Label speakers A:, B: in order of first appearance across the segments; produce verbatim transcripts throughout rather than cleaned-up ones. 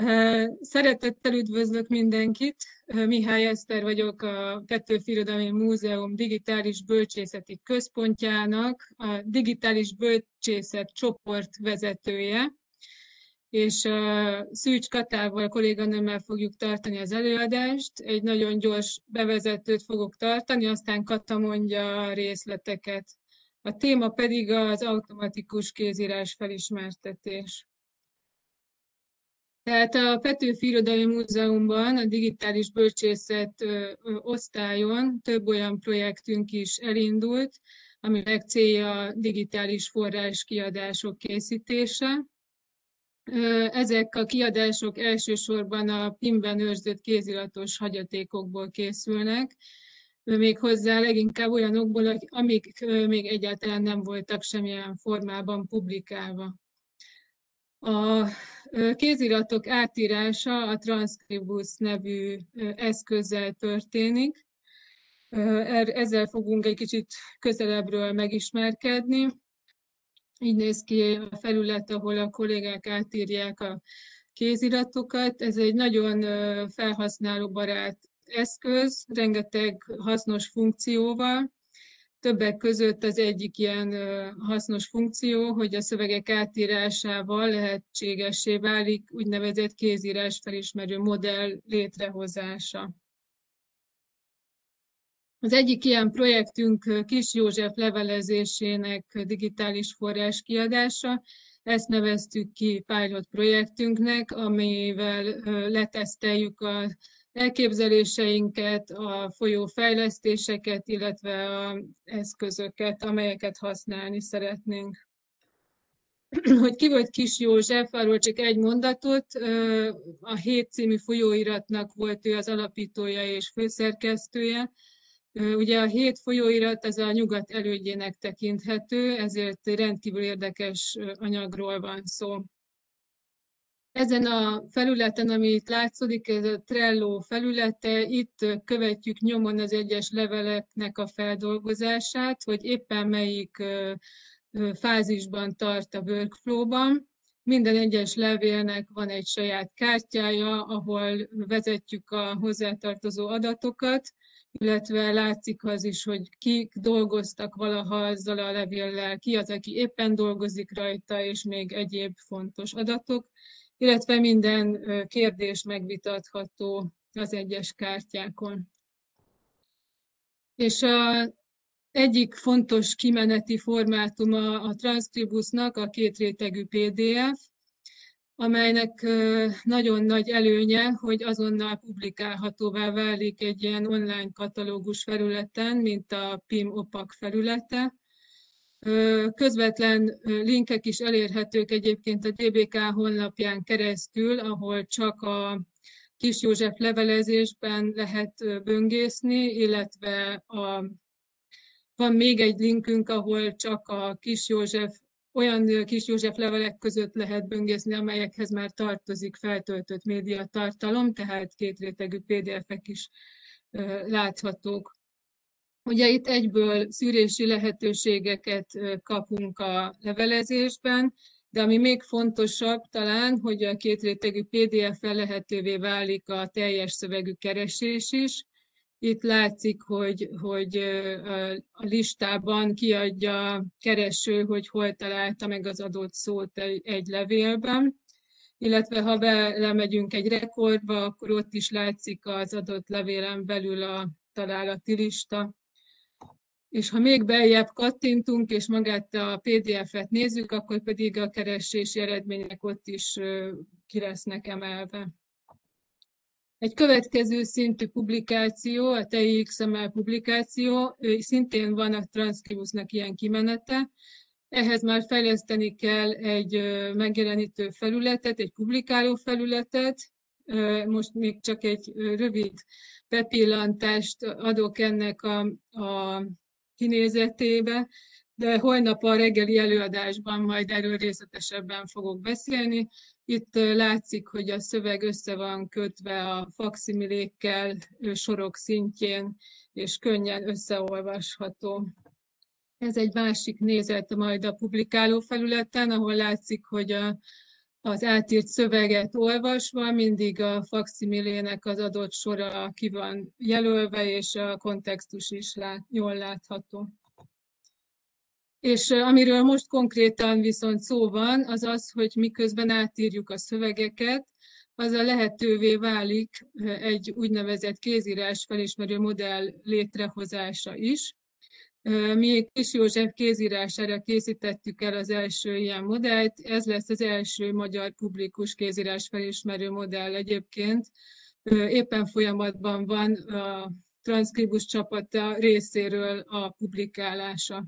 A: Szeretettel üdvözlök mindenkit. Mihály Eszter vagyok, a Petőfi Irodalmi Múzeum Digitális Bölcsészeti Központjának a Digitális Bölcsészet csoport vezetője, és Szűcs Katával, kolléganőmmel fogjuk tartani az előadást. Egy nagyon gyors bevezetőt fogok tartani, aztán Kata mondja a részleteket. A téma pedig az automatikus kézírás felismertetés. Tehát a Petőfi Irodalmi Múzeumban, a Digitális Bölcsészet osztályon több olyan projektünk is elindult, aminek célja a digitális forrás kiadások készítése. Ezek a kiadások elsősorban a pimben őrzött kéziratos hagyatékokból készülnek, méghozzá leginkább olyanokból, amik még egyáltalán nem voltak semmilyen formában publikálva. A kéziratok átírása a Transcribus nevű eszközzel történik. Ezzel fogunk egy kicsit közelebbről megismerkedni. Így néz ki a felület, ahol a kollégák átírják a kéziratokat. Ez egy nagyon felhasználóbarát eszköz, rengeteg hasznos funkcióval. Többek között az egyik ilyen hasznos funkció, hogy a szövegek átírásával lehetségessé válik úgynevezett kézírás felismerő modell létrehozása. Az egyik ilyen projektünk Kis József levelezésének digitális forrás kiadása. Ezt neveztük ki pilot projektünknek, amivel leteszteljük a elképzeléseinket, a folyó fejlesztéseket, illetve az eszközöket, amelyeket használni szeretnénk. Hogy ki volt Kis József, arról csak egy mondatot. A Hét című folyóiratnak volt ő az alapítója és főszerkesztője. Ugye a Hét folyóirat az a nyugat elődjének tekinthető, ezért rendkívül érdekes anyagról van szó. Ezen a felületen, ami itt látszódik, ez a Trello felülete, itt követjük nyomon az egyes leveleknek a feldolgozását, hogy éppen melyik fázisban tart a workflow-ban. Minden egyes levélnek van egy saját kártyája, ahol vezetjük a hozzátartozó adatokat, illetve látszik az is, hogy kik dolgoztak valaha azzal a levéllel, ki az, aki éppen dolgozik rajta, és még egyéb fontos adatok, illetve minden kérdés megvitatható az egyes kártyákon. És a egyik fontos kimeneti formátuma a Transcribusnak a kétrétegű pé dé ef, amelynek nagyon nagy előnye, hogy azonnal publikálhatóvá válik egy ilyen online katalógus felületen, mint a pim opak felülete. Közvetlen linkek is elérhetők egyébként a dé bé ká honlapján keresztül, ahol csak a Kis József levelezésben lehet böngészni, illetve a, van még egy linkünk, ahol csak a Kis József, olyan Kis József levelek között lehet böngészni, amelyekhez már tartozik feltöltött médiatartalom, tehát kétrétegű pé dé efek is láthatók. Ugye itt egyből szűrési lehetőségeket kapunk a levelezésben, de ami még fontosabb talán, hogy a kétrétegű pé dé ef-fel lehetővé válik a teljes szövegű keresés is. Itt látszik, hogy, hogy a listában kiadja a kereső, hogy hol találta meg az adott szót egy, egy levélben, illetve ha belemegyünk egy rekordba, akkor ott is látszik az adott levélen belül a találati lista. És ha még beljebb kattintunk, és magát a pé dé ef-et nézzük, akkor pedig a keresési eredmények ott is ki lesznek emelve. Egy következő szintű publikáció, a té i iksz em el publikáció, szintén van a Transcribusnak ilyen kimenete. Ehhez már fejleszteni kell egy megjelenítő felületet, egy publikáló felületet. Most még csak egy rövid bepillantást adok ennek a, a kinézetébe, de holnap a reggeli előadásban majd erről részletesebben fogok beszélni. Itt látszik, hogy a szöveg össze van kötve a fakszimilékkel sorok szintjén, és könnyen összeolvasható. Ez egy másik nézet majd a publikáló felületen, ahol látszik, hogy a az átírt szöveget olvasva mindig a fakszimilének az adott sora ki van jelölve, és a kontextus is lát, jól látható. És amiről most konkrétan viszont szó van, az az, hogy miközben átírjuk a szövegeket, azzal lehetővé válik egy úgynevezett kézírás felismerő modell létrehozása is. Mi Kis József kézírására készítettük el az első ilyen modellt, ez lesz az első magyar publikus kézírás felismerő modell egyébként. Éppen folyamatban van a Transzkribus csapata részéről a publikálása.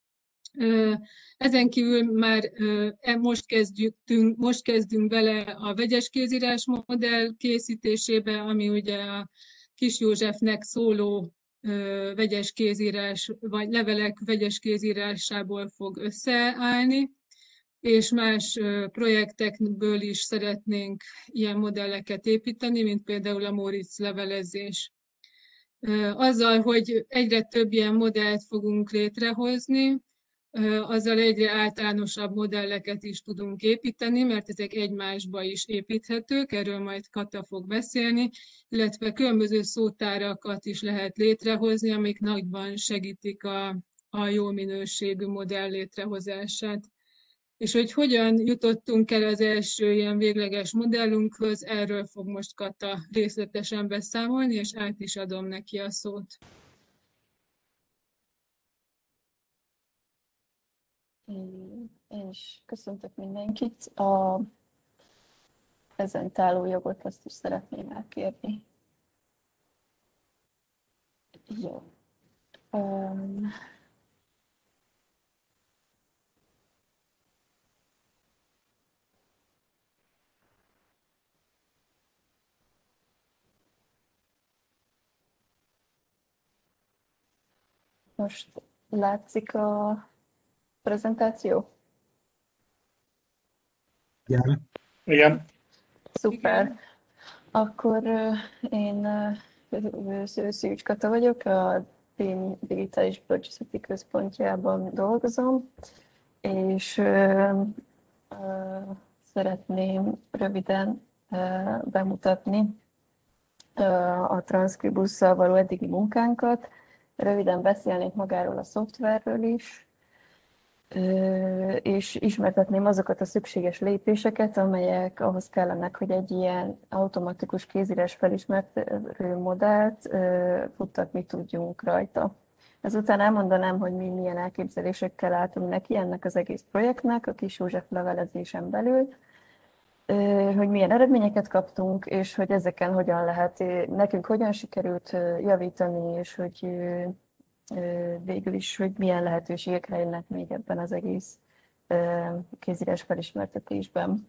A: Ezen kívül már most kezdünk, most kezdünk bele a vegyes kézírás modell készítésébe, ami ugye a Kis Józsefnek szóló vegyes kézírás, vagy levelek vegyes kézírásából fog összeállni, és más projektekből is szeretnénk ilyen modelleket építeni, mint például a Móricz levelezés. Azzal, hogy egyre több ilyen modellt fogunk létrehozni, azzal egyre általánosabb modelleket is tudunk építeni, mert ezek egymásba is építhetők, erről majd Kata fog beszélni, illetve különböző szótárakat is lehet létrehozni, amik nagyban segítik a, a jó minőségű modell létrehozását. És hogy hogyan jutottunk el az első ilyen végleges modellünkhöz, erről fog most Kata részletesen beszámolni, és át is adom neki a szót.
B: Én is köszöntök mindenkit. A prezentáló jogot azt is szeretném elkérni. Jó. Um, most látszik a prezentáció?
C: Igen.
D: Igen.
B: Szuper. Igen. Akkor uh, én uh, Szűcs Kata vagyok, a Tény Digitális Bölcsészeti Központjában dolgozom, és uh, uh, szeretném röviden uh, bemutatni uh, a Transzkribusszal való eddigi munkánkat. Röviden beszélnék magáról a szoftverről is, és ismertetném azokat a szükséges lépéseket, amelyek ahhoz kellenek, hogy egy ilyen automatikus kézírás felismerő modellt futtatni tudjunk rajta. Ezután elmondanám, hogy mi milyen elképzelésekkel álltunk neki ennek az egész projektnek, a Kis József levelezésen belül, hogy milyen eredményeket kaptunk, és hogy ezeken hogyan lehet, nekünk hogyan sikerült javítani, és hogy végül is, hogy milyen lehetőségek rejlenek még ebben az egész kézírás felismertetésben.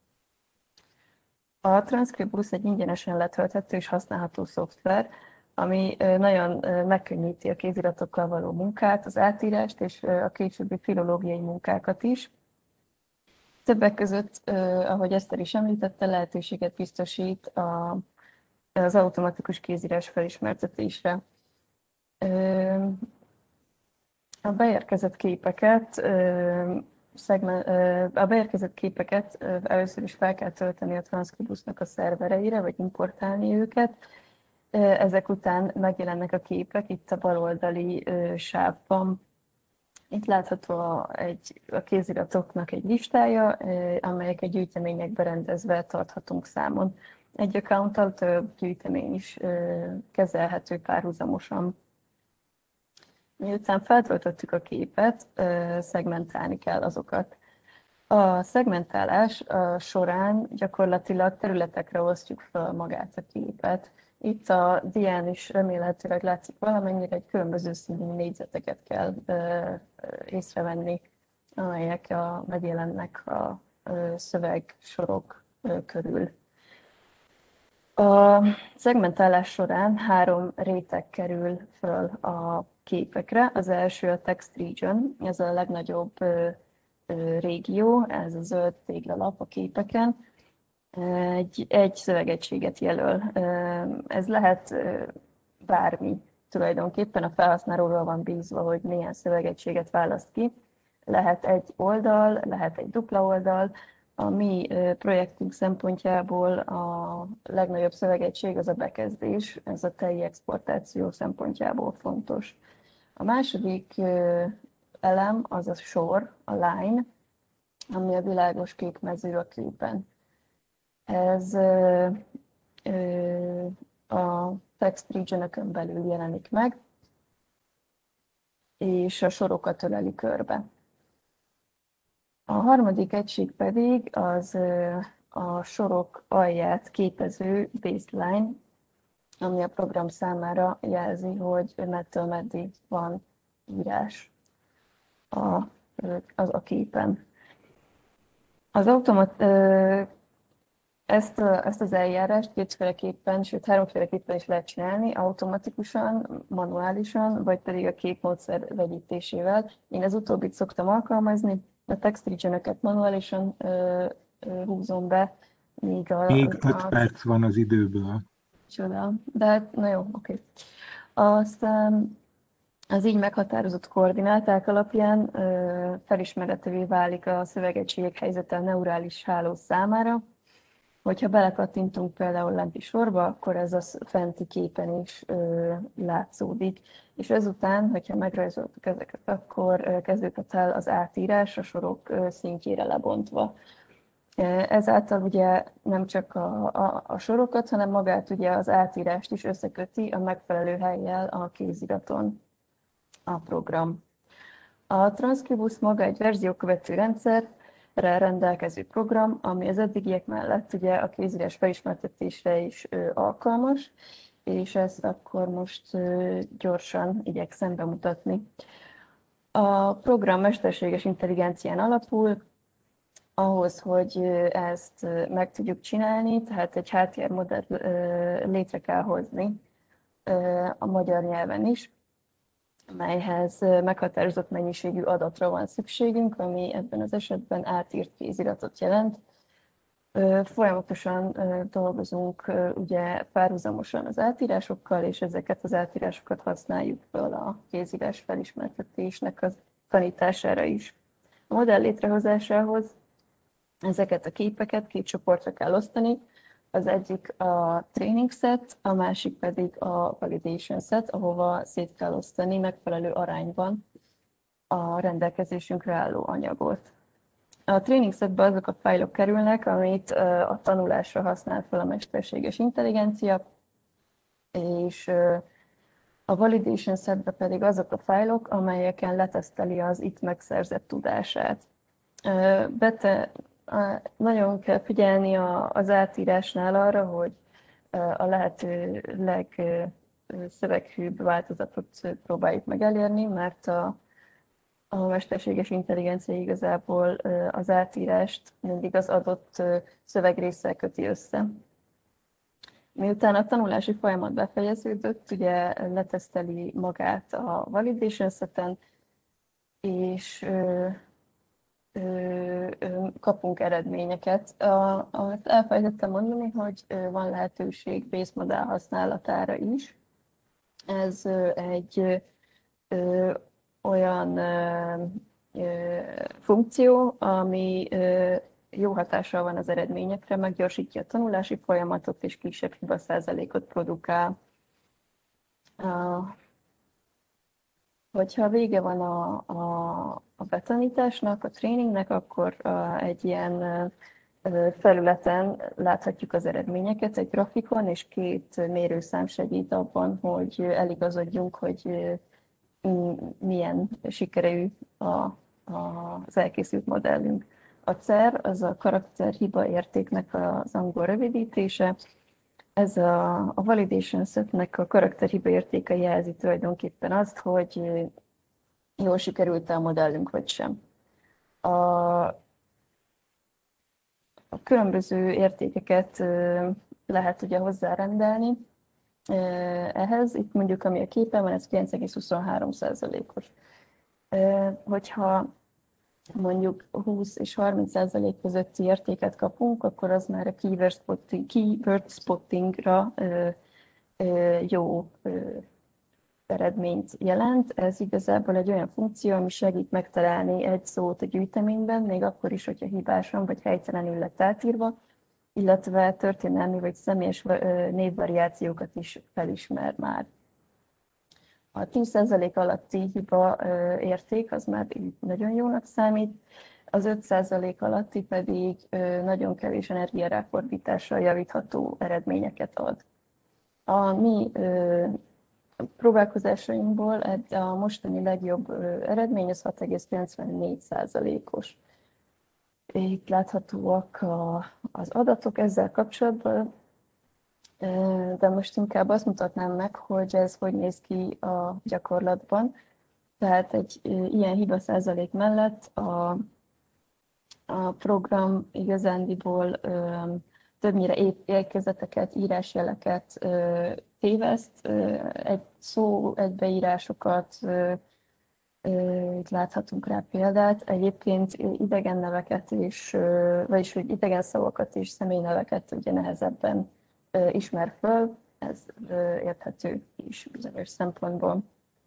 B: A Transkribus egy ingyenesen letölthető és használható szoftver, ami nagyon megkönnyíti a kéziratokkal való munkát, az átírást és a későbbi filológiai munkákat is. Többek között, ahogy Eszter is említette, lehetőséget biztosít a, az automatikus kézírás felismertetésre. A beérkezett képeket, a beérkezett képeket először is fel kell tölteni a Transkribusnak a szervereire, vagy importálni őket. Ezek után megjelennek a képek itt a baloldali sávban. Itt látható a, egy, a kéziratoknak egy listája, amelyeket gyűjtemények berendezve tarthatunk számon. Egy accounttal több gyűjtemény is kezelhető párhuzamosan. Miután feltöltöttük a képet, szegmentálni kell azokat. A szegmentálás során gyakorlatilag területekre osztjuk fel magát a képet. Itt a dián is remélhetőleg látszik valamennyire, egy különböző színű négyzeteket kell észrevenni, amelyek a, megjelennek a szövegsorok körül. A szegmentálás során három réteg kerül föl a képekre. Az első a text region, ez a legnagyobb ö, ö, régió, ez a zöld téglalap a képeken. Egy, egy szövegegységet jelöl. Ez lehet bármi tulajdonképpen, a felhasználóról van bízva, hogy milyen szövegegységet választ ki. Lehet egy oldal, lehet egy dupla oldal, A mi projektünk szempontjából a legnagyobb szövegegység az a bekezdés, ez a teljes exportáció szempontjából fontos. A második elem az a sor, a line, ami a világos kék mező a képen. Ez a text region-ökön belül jelenik meg, és a sorokat öleli körbe. A harmadik egység pedig az a sorok alját képező baseline, ami a program számára jelzi, hogy mettől meddig van írás a, az a képen. Az automat, ezt, ezt az eljárást kétféleképpen, sőt háromféleképpen is lehet csinálni, automatikusan, manuálisan, vagy pedig a képmódszer vegyítésével. Én az utóbbit szoktam alkalmazni, a text regionöket manuálisan ö, ö, húzom be, míg a...
C: Még öt
B: a,
C: perc van az időből.
B: Csoda, de hát, na jó, oké. Okay. Aztán az így meghatározott koordináták alapján ö, felismerhetővé válik a szövegegységek helyzete a neurális háló számára. Hogyha belekattintunk például lenti sorba, akkor ez a fenti képen is ö, látszódik. És ezután, hogyha megrajzoltuk ezeket, akkor ö, kezdődhet el az átírás a sorok ö, szintjére lebontva. Ezáltal ugye nem csak a, a, a sorokat, hanem magát ugye az átírást is összeköti a megfelelő hellyel a kéziraton a program. A Transcribus maga egy verziókövető rendszerre rendelkező program, ami az eddigiek mellett ugye a kézírás felismertetésre is ö, alkalmas, és ezt akkor most ö, gyorsan igyekszem bemutatni. A program mesterséges intelligencián alapul. Ahhoz, hogy ezt meg tudjuk csinálni, tehát egy há té er modellt létre kell hozni a magyar nyelven is, melyhez meghatározott mennyiségű adatra van szükségünk, ami ebben az esetben átírt kéziratot jelent. Folyamatosan dolgozunk ugye párhuzamosan az átírásokkal, és ezeket az átírásokat használjuk fel a kézírás felismertetésnek a tanítására is. A modell létrehozásához ezeket a képeket két csoportra kell osztani. Az egyik a training set, a másik pedig a validation set, ahova szét kell osztani megfelelő arányban a rendelkezésünkre álló anyagot. A training setbe azok a fájlok kerülnek, amit a tanulásra használ fel a mesterséges intelligencia, és a validation setbe pedig azok a fájlok, amelyeken leteszteli az itt megszerzett tudását. Bete, nagyon kell figyelni az átírásnál arra, hogy a lehető legszöveghűbb változatot próbáljuk meg elérni, mert a, a mesterséges intelligencia igazából az átírást mindig az adott szövegrésszel köti össze. Miután a tanulási folyamat befejeződött, ugye leteszteli magát a validation seten, és kapunk eredményeket. Azt elfelejtettem mondani, hogy van lehetőség base modell használatára is. Ez egy olyan funkció, ami jó hatással van az eredményekre, meggyorsítja a tanulási folyamatot és kisebb hiba százalékot produkál. Hogyha vége van a, a, a betanításnak, a tréningnek, akkor a, egy ilyen felületen láthatjuk az eredményeket, egy grafikon, és két mérőszám segít abban, hogy eligazodjunk, hogy milyen sikerű a, a, az elkészült modellünk. A cé e er, az a karakter hiba értéknek az angol rövidítése. Ez a, a validation setnek a karakterhiba értéke jelzi tulajdonképpen azt, hogy jól sikerült a modellünk, vagy sem. A, a különböző értékeket lehet ugye hozzárendelni ehhez. Itt mondjuk, ami a képen van, ez kilenc egész huszonhárom százalékos. Hogyha mondjuk húsz és harminc százalék közötti értéket kapunk, akkor az már a keyword spotting, keyword spottingra ö, ö, jó ö, eredményt jelent. Ez igazából egy olyan funkció, ami segít megtalálni egy szót a gyűjteményben, még akkor is, hogyha hibásan vagy helytelenül lett átírva, illetve történelmi vagy személyes névvariációkat is felismer már. A tíz százalék alatti hiba érték az már így nagyon jónak számít, az öt százalék alatti pedig nagyon kevés energiaráfordítással javítható eredményeket ad. A mi próbálkozásainkból a mostani legjobb eredmény az hat egész kilencvennégy százalékos. Itt láthatóak az adatok ezzel kapcsolatban, de most inkább azt mutatnám meg, hogy ez hogy néz ki a gyakorlatban. Tehát egy ilyen hiba százalék mellett a, a program igazándiból többnyire érkezeteket, írásjeleket téveszt, egy szó, egybeírásokat, itt láthatunk rá példát. Egyébként idegen neveket is, vagyis hogy idegen szavakat és személyneveket ugye nehezebben ismer föl, ez érthető is bizonyos szempontból.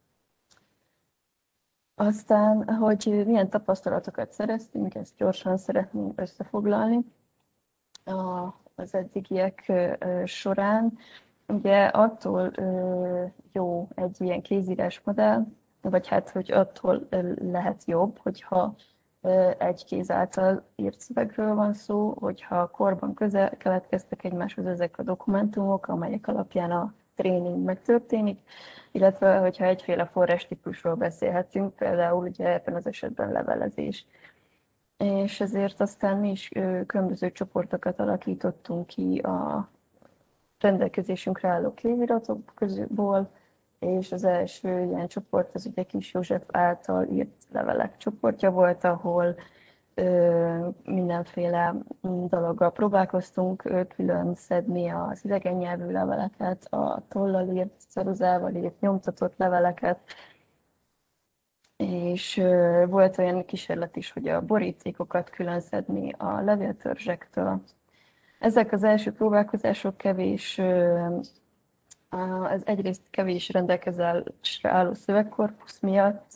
B: Aztán, hogy milyen tapasztalatokat szereztünk, ezt gyorsan szeretném összefoglalni az eddigiek során. Ugye attól jó egy ilyen kézírás modell, vagy hát, hogy attól lehet jobb, hogyha egy kéz által írt szövegről van szó, hogyha korban közel keletkeztek egymáshoz ezek a dokumentumok, amelyek alapján a tréning megtörténik, illetve hogyha egyféle forrástípusról beszélhetünk, például ugye ebben az esetben levelezés. És ezért aztán mi is különböző csoportokat alakítottunk ki a rendelkezésünkre álló kéziratok közül, és az első ilyen csoport az ugye Kis József által írt levelek csoportja volt, ahol ö, mindenféle dologgal próbálkoztunk külön szedni az idegen nyelvű leveleket, a tollal írt, ceruzával írt, nyomtatott leveleket, és ö, volt olyan kísérlet is, hogy a borítékokat külön szedni a levéltörzsektől. Ezek az első próbálkozások kevés, az egyrészt kevés rendelkezésre álló szövegkorpusz miatt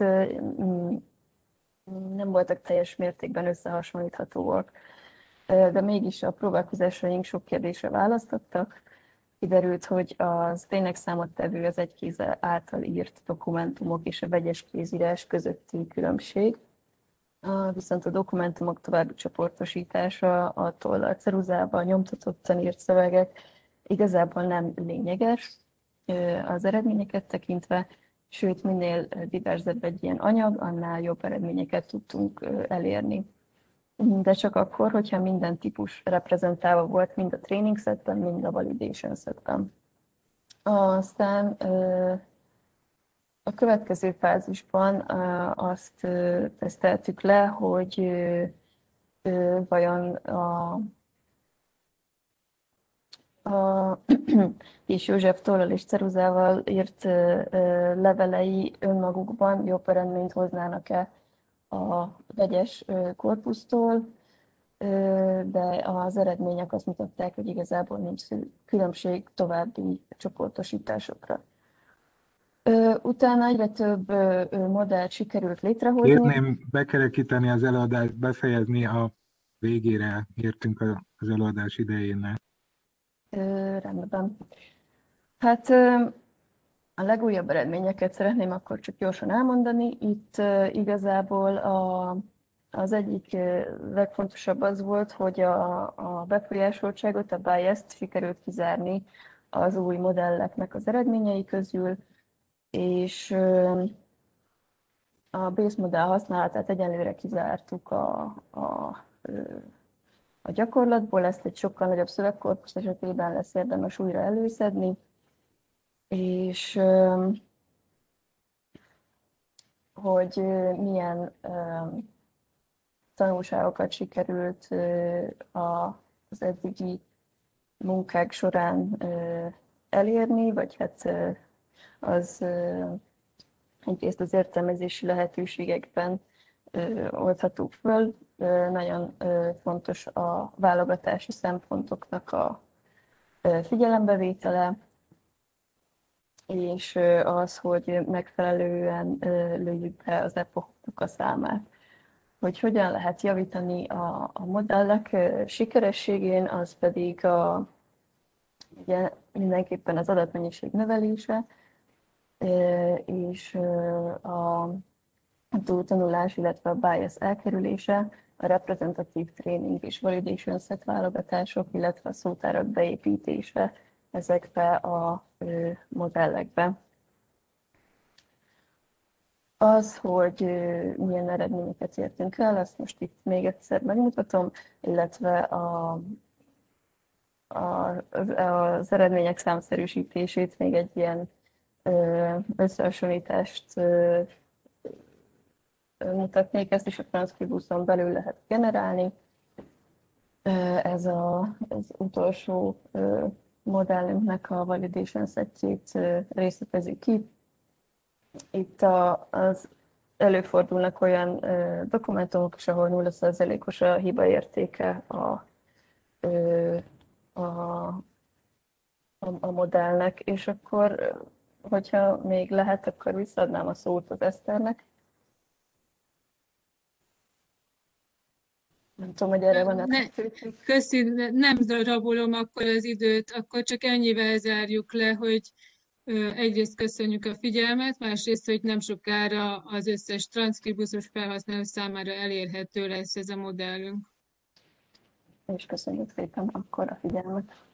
B: nem voltak teljes mértékben összehasonlíthatóak, de mégis a próbálkozásaink sok kérdésre választottak. Kiderült, hogy az tényleg számottevő az egy kéz által írt dokumentumok és a vegyes kézírás közötti különbség. Viszont a dokumentumok további csoportosítása, a tollal, ceruzával nyomtatottan írt szövegek igazából nem lényeges az eredményeket tekintve, sőt minél diverzebb egy ilyen anyag, annál jobb eredményeket tudtunk elérni. De csak akkor, hogyha minden típus reprezentálva volt, mind a training setben, mind a validation setben. Aztán a következő fázisban azt teszteltük le, hogy vajon a, a Kis József tollal és ceruzával írt levelei önmagukban jobb eredményt hoznának-e a vegyes korpusztól, de az eredmények azt mutatták, hogy igazából nincs különbség további csoportosításokra. Utána egyre több modellt sikerült létrehozni.
C: Kérném bekerekíteni az előadást, befejezni a végére, értünk az előadás idejénél.
B: Rendben. Hát a legújabb eredményeket szeretném akkor csak gyorsan elmondani. Itt igazából a, az egyik legfontosabb az volt, hogy a, a befolyásoltságot, a bias-t sikerült kizárni az új modelleknek az eredményei közül, és a base modell használatát egyenlőre kizártuk a, a, a gyakorlatból, ezt egy sokkal nagyobb szövegkorpusz esetében lesz érdemes újra előszedni, és hogy milyen tanulságokat sikerült az eddigi munkák során elérni, vagy hát az egyrészt az értelmezési lehetőségekben oldhatók föl. Nagyon fontos a válogatási szempontoknak a figyelembevétele, és az, hogy megfelelően lőjük be az epochoknak a számát. Hogy hogyan lehet javítani a, a modellek sikerességén, az pedig a, ugye mindenképpen az adatmennyiség növelése, és a túltanulás, illetve a bias elkerülése, a reprezentatív tréning és validation set válogatások, illetve a szótárak beépítése ezekbe a modellekbe. Az, hogy milyen eredményeket értünk el, ezt most itt még egyszer megmutatom, illetve a, a, az eredmények számszerűsítését, még egy ilyen összehasonlítást mutatnék, ezt is a Transcribuson belül lehet generálni. Ez a, az utolsó modellünknek a validation setjét részletezi ki. Itt a, az előfordulnak olyan ö, dokumentumok is, ahol nulla százalékos a hiba értéke a, ö, a, a, a modellnek, és akkor, hogyha még lehet, akkor visszaadnám a szót az Eszternek. Nem tudom, hogy erre van a
A: ne, Köszi, nem rabolom akkor az időt, akkor csak ennyivel zárjuk le, hogy egyrészt köszönjük a figyelmet, másrészt, hogy nem sokára az összes transzkribusos felhasználó számára elérhető lesz ez a modellünk.
B: És köszönjük szépen akkor a figyelmet.